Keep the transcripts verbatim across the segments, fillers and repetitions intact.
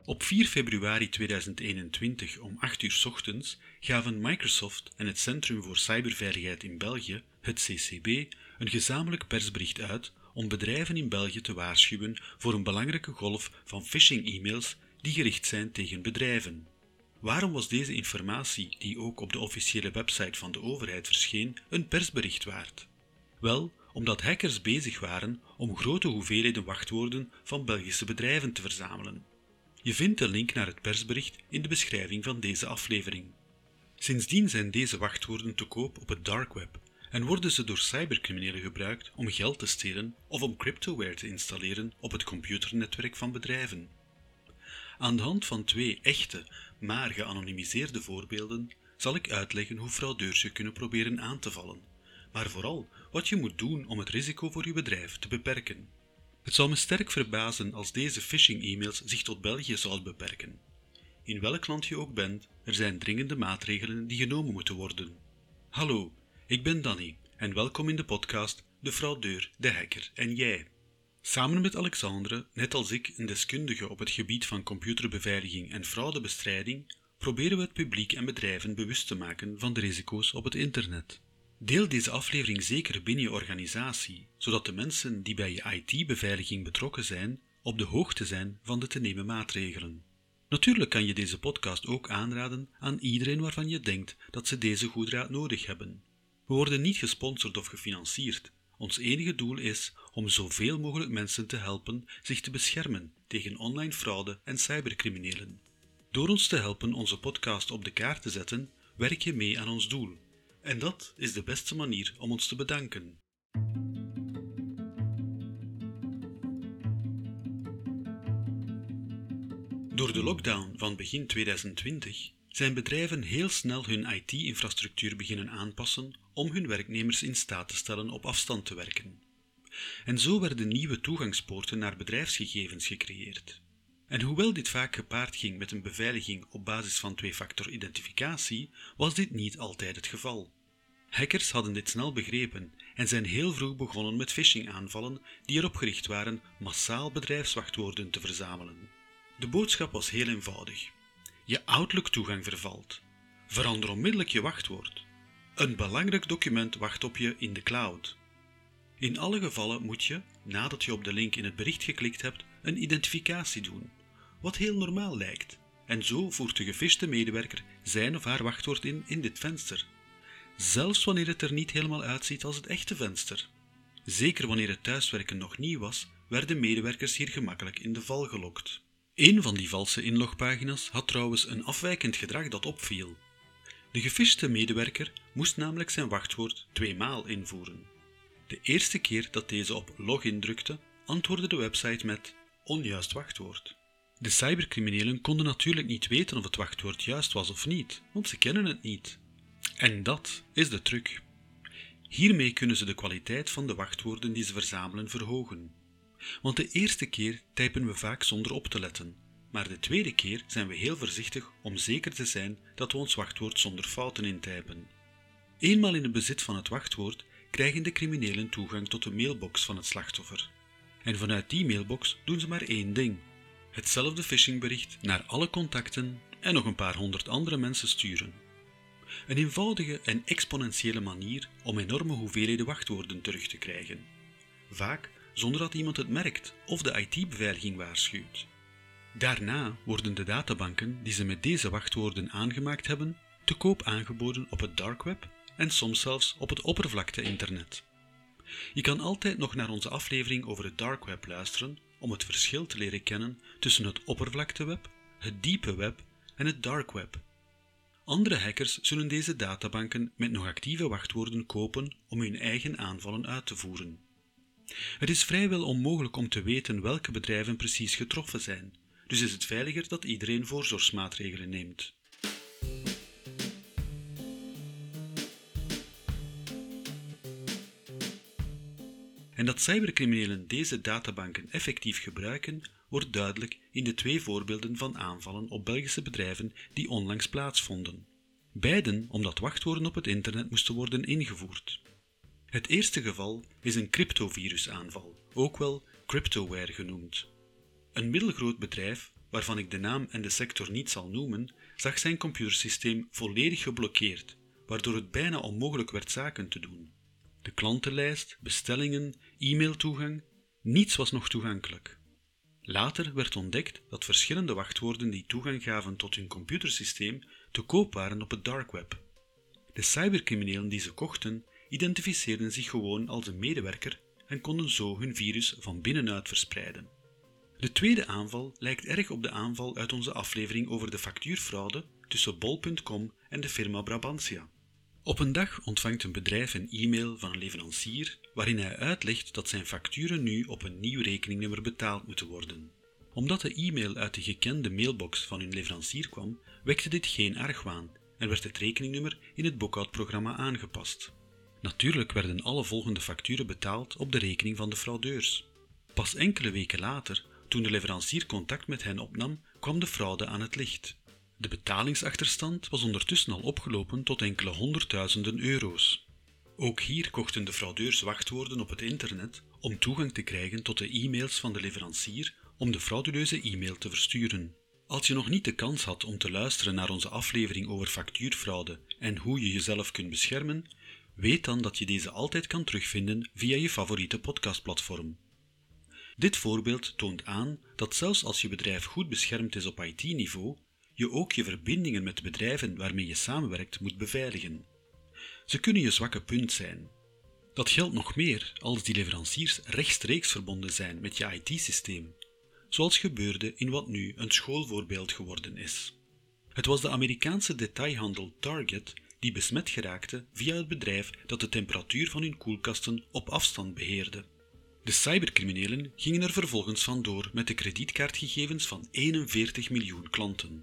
Op vier februari tweeduizend eenentwintig om acht uur 's ochtends gaven Microsoft en het Centrum voor Cyberveiligheid in België, het C C B, een gezamenlijk persbericht uit om bedrijven in België te waarschuwen voor een belangrijke golf van phishing-e-mails die gericht zijn tegen bedrijven. Waarom was deze informatie, die ook op de officiële website van de overheid verscheen, een persbericht waard? Wel, omdat hackers bezig waren om grote hoeveelheden wachtwoorden van Belgische bedrijven te verzamelen. Je vindt de link naar het persbericht in de beschrijving van deze aflevering. Sindsdien zijn deze wachtwoorden te koop op het dark web en worden ze door cybercriminelen gebruikt om geld te stelen of om cryptoware te installeren op het computernetwerk van bedrijven. Aan de hand van twee echte, maar geanonimiseerde voorbeelden zal ik uitleggen hoe fraudeurs je kunnen proberen aan te vallen, maar vooral wat je moet doen om het risico voor je bedrijf te beperken. Het zou me sterk verbazen als deze phishing-e-mails zich tot België zouden beperken. In welk land je ook bent, er zijn dringende maatregelen die genomen moeten worden. Hallo, ik ben Danny en welkom in de podcast De Fraudeur, de Hacker en Jij. Samen met Alexandre, net als ik een deskundige op het gebied van computerbeveiliging en fraudebestrijding, proberen we het publiek en bedrijven bewust te maken van de risico's op het internet. Deel deze aflevering zeker binnen je organisatie, zodat de mensen die bij je I T-beveiliging betrokken zijn, op de hoogte zijn van de te nemen maatregelen. Natuurlijk kan je deze podcast ook aanraden aan iedereen waarvan je denkt dat ze deze goede raad nodig hebben. We worden niet gesponsord of gefinancierd. Ons enige doel is om zoveel mogelijk mensen te helpen zich te beschermen tegen online fraude en cybercriminelen. Door ons te helpen onze podcast op de kaart te zetten, werk je mee aan ons doel. En dat is de beste manier om ons te bedanken. Door de lockdown van begin tweeduizend twintig zijn bedrijven heel snel hun I T-infrastructuur beginnen aanpassen om hun werknemers in staat te stellen op afstand te werken. En zo werden nieuwe toegangspoorten naar bedrijfsgegevens gecreëerd. En hoewel dit vaak gepaard ging met een beveiliging op basis van twee-factor identificatie, was dit niet altijd het geval. Hackers hadden dit snel begrepen en zijn heel vroeg begonnen met phishing-aanvallen die erop gericht waren massaal bedrijfswachtwoorden te verzamelen. De boodschap was heel eenvoudig. Je Outlook-toegang vervalt. Verander onmiddellijk je wachtwoord. Een belangrijk document wacht op je in de cloud. In alle gevallen moet je, nadat je op de link in het bericht geklikt hebt, een identificatie doen, wat heel normaal lijkt. En zo voert de gefishte medewerker zijn of haar wachtwoord in in dit venster. Zelfs wanneer het er niet helemaal uitziet als het echte venster. Zeker wanneer het thuiswerken nog nieuw was, werden medewerkers hier gemakkelijk in de val gelokt. Een van die valse inlogpagina's had trouwens een afwijkend gedrag dat opviel. De gefishte medewerker moest namelijk zijn wachtwoord tweemaal invoeren. De eerste keer dat deze op login drukte, antwoordde de website met onjuist wachtwoord. De cybercriminelen konden natuurlijk niet weten of het wachtwoord juist was of niet, want ze kennen het niet. En dat is de truc. Hiermee kunnen ze de kwaliteit van de wachtwoorden die ze verzamelen verhogen. Want de eerste keer typen we vaak zonder op te letten, maar de tweede keer zijn we heel voorzichtig om zeker te zijn dat we ons wachtwoord zonder fouten intypen. Eenmaal in het bezit van het wachtwoord krijgen de criminelen toegang tot de mailbox van het slachtoffer. En vanuit die mailbox doen ze maar één ding: hetzelfde phishingbericht naar alle contacten en nog een paar honderd andere mensen sturen. Een eenvoudige en exponentiële manier om enorme hoeveelheden wachtwoorden terug te krijgen. Vaak zonder dat iemand het merkt of de I T-beveiliging waarschuwt. Daarna worden de databanken die ze met deze wachtwoorden aangemaakt hebben, te koop aangeboden op het dark web en soms zelfs op het oppervlakte-internet. Je kan altijd nog naar onze aflevering over het dark web luisteren om het verschil te leren kennen tussen het oppervlakteweb, het diepe web en het dark web. Andere hackers zullen deze databanken met nog actieve wachtwoorden kopen om hun eigen aanvallen uit te voeren. Het is vrijwel onmogelijk om te weten welke bedrijven precies getroffen zijn, dus is het veiliger dat iedereen voorzorgsmaatregelen neemt. En dat cybercriminelen deze databanken effectief gebruiken, wordt duidelijk in de twee voorbeelden van aanvallen op Belgische bedrijven die onlangs plaatsvonden. Beiden omdat wachtwoorden op het internet moesten worden ingevoerd. Het eerste geval is een cryptovirusaanval, ook wel cryptoware genoemd. Een middelgroot bedrijf, waarvan ik de naam en de sector niet zal noemen, zag zijn computersysteem volledig geblokkeerd, waardoor het bijna onmogelijk werd zaken te doen. De klantenlijst, bestellingen, e-mailtoegang, niets was nog toegankelijk. Later werd ontdekt dat verschillende wachtwoorden die toegang gaven tot hun computersysteem te koop waren op het dark web. De cybercriminelen die ze kochten, identificeerden zich gewoon als een medewerker en konden zo hun virus van binnenuit verspreiden. De tweede aanval lijkt erg op de aanval uit onze aflevering over de factuurfraude tussen bol punt com en de firma Brabantia. Op een dag ontvangt een bedrijf een e-mail van een leverancier waarin hij uitlegt dat zijn facturen nu op een nieuw rekeningnummer betaald moeten worden. Omdat de e-mail uit de gekende mailbox van hun leverancier kwam, wekte dit geen argwaan en werd het rekeningnummer in het boekhoudprogramma aangepast. Natuurlijk werden alle volgende facturen betaald op de rekening van de fraudeurs. Pas enkele weken later, toen de leverancier contact met hen opnam, kwam de fraude aan het licht. De betalingsachterstand was ondertussen al opgelopen tot enkele honderdduizenden euro's. Ook hier kochten de fraudeurs wachtwoorden op het internet om toegang te krijgen tot de e-mails van de leverancier om de frauduleuze e-mail te versturen. Als je nog niet de kans had om te luisteren naar onze aflevering over factuurfraude en hoe je jezelf kunt beschermen, weet dan dat je deze altijd kan terugvinden via je favoriete podcastplatform. Dit voorbeeld toont aan dat zelfs als je bedrijf goed beschermd is op I T-niveau, je ook je verbindingen met de bedrijven waarmee je samenwerkt moet beveiligen. Ze kunnen je zwakke punt zijn. Dat geldt nog meer als die leveranciers rechtstreeks verbonden zijn met je I T-systeem, zoals gebeurde in wat nu een schoolvoorbeeld geworden is. Het was de Amerikaanse detailhandel Target die besmet geraakte via het bedrijf dat de temperatuur van hun koelkasten op afstand beheerde. De cybercriminelen gingen er vervolgens vandoor met de kredietkaartgegevens van eenenveertig miljoen klanten.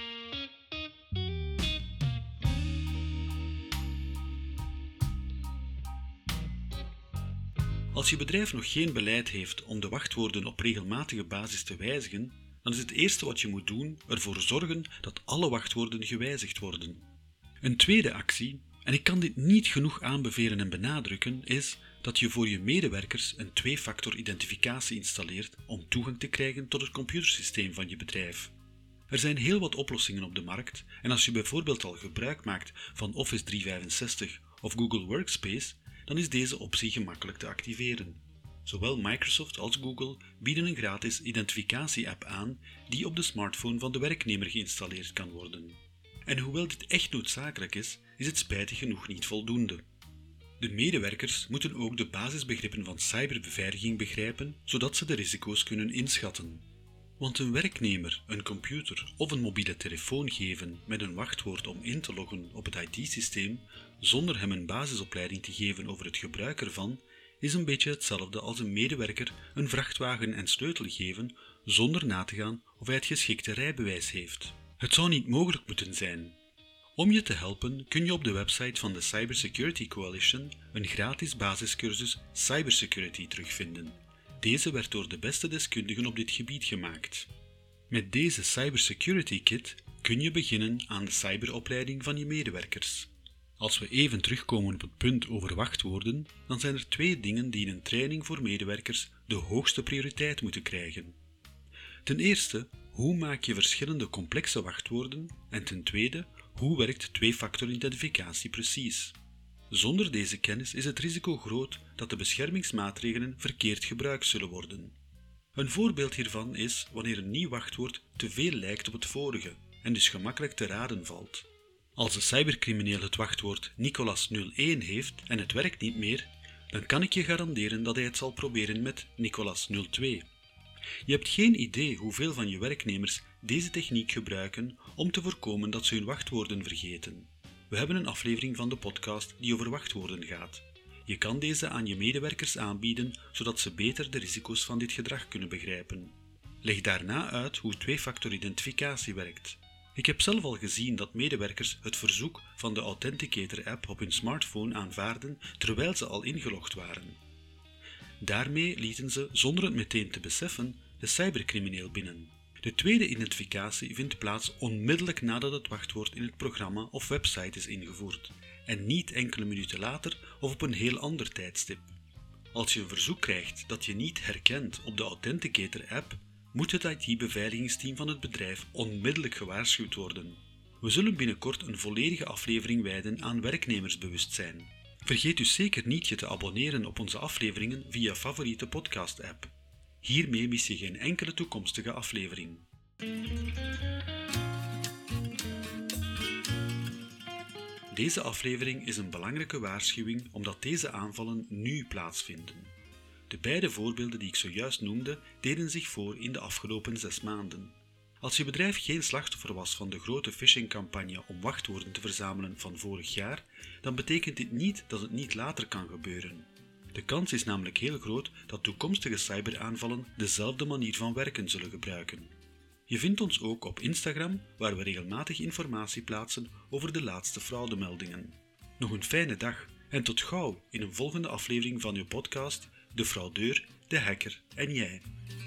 Als je bedrijf nog geen beleid heeft om de wachtwoorden op regelmatige basis te wijzigen, dan is het eerste wat je moet doen ervoor zorgen dat alle wachtwoorden gewijzigd worden. Een tweede actie, en ik kan dit niet genoeg aanbevelen en benadrukken, is dat je voor je medewerkers een twee-factor identificatie installeert om toegang te krijgen tot het computersysteem van je bedrijf. Er zijn heel wat oplossingen op de markt en als je bijvoorbeeld al gebruik maakt van Office driehonderdvijfenzestig of Google Workspace, dan is deze optie gemakkelijk te activeren. Zowel Microsoft als Google bieden een gratis identificatie-app aan die op de smartphone van de werknemer geïnstalleerd kan worden. En hoewel dit echt noodzakelijk is, is het spijtig genoeg niet voldoende. De medewerkers moeten ook de basisbegrippen van cyberbeveiliging begrijpen, zodat ze de risico's kunnen inschatten. Want een werknemer een computer of een mobiele telefoon geven met een wachtwoord om in te loggen op het I T-systeem, zonder hem een basisopleiding te geven over het gebruik ervan, is een beetje hetzelfde als een medewerker een vrachtwagen en sleutel geven, zonder na te gaan of hij het geschikte rijbewijs heeft. Het zou niet mogelijk moeten zijn. Om je te helpen kun je op de website van de Cybersecurity Coalition een gratis basiscursus Cybersecurity terugvinden. Deze werd door de beste deskundigen op dit gebied gemaakt. Met deze Cybersecurity Kit kun je beginnen aan de cyberopleiding van je medewerkers. Als we even terugkomen op het punt over wachtwoorden, dan zijn er twee dingen die in een training voor medewerkers de hoogste prioriteit moeten krijgen. Ten eerste, hoe maak je verschillende complexe wachtwoorden? En ten tweede, hoe werkt twee-factor identificatie precies? Zonder deze kennis is het risico groot dat de beschermingsmaatregelen verkeerd gebruikt zullen worden. Een voorbeeld hiervan is wanneer een nieuw wachtwoord te veel lijkt op het vorige en dus gemakkelijk te raden valt. Als de cybercrimineel het wachtwoord Nicolas nul één heeft en het werkt niet meer, dan kan ik je garanderen dat hij het zal proberen met Nicolas nul twee. Je hebt geen idee hoeveel van je werknemers deze techniek gebruiken om te voorkomen dat ze hun wachtwoorden vergeten. We hebben een aflevering van de podcast die over wachtwoorden gaat. Je kan deze aan je medewerkers aanbieden, zodat ze beter de risico's van dit gedrag kunnen begrijpen. Leg daarna uit hoe twee-factor identificatie werkt. Ik heb zelf al gezien dat medewerkers het verzoek van de Authenticator-app op hun smartphone aanvaarden terwijl ze al ingelogd waren. Daarmee lieten ze, zonder het meteen te beseffen, de cybercrimineel binnen. De tweede identificatie vindt plaats onmiddellijk nadat het wachtwoord in het programma of website is ingevoerd, en niet enkele minuten later of op een heel ander tijdstip. Als je een verzoek krijgt dat je niet herkent op de Authenticator-app, moet het I T-beveiligingsteam van het bedrijf onmiddellijk gewaarschuwd worden. We zullen binnenkort een volledige aflevering wijden aan werknemersbewustzijn. Vergeet dus zeker niet je te abonneren op onze afleveringen via je favoriete podcast-app. Hiermee mis je geen enkele toekomstige aflevering. Deze aflevering is een belangrijke waarschuwing omdat deze aanvallen nu plaatsvinden. De beide voorbeelden die ik zojuist noemde deden zich voor in de afgelopen zes maanden. Als je bedrijf geen slachtoffer was van de grote phishingcampagne om wachtwoorden te verzamelen van vorig jaar, dan betekent dit niet dat het niet later kan gebeuren. De kans is namelijk heel groot dat toekomstige cyberaanvallen dezelfde manier van werken zullen gebruiken. Je vindt ons ook op Instagram, waar we regelmatig informatie plaatsen over de laatste fraudemeldingen. Nog een fijne dag en tot gauw in een volgende aflevering van uw podcast De Fraudeur, de Hacker en jij.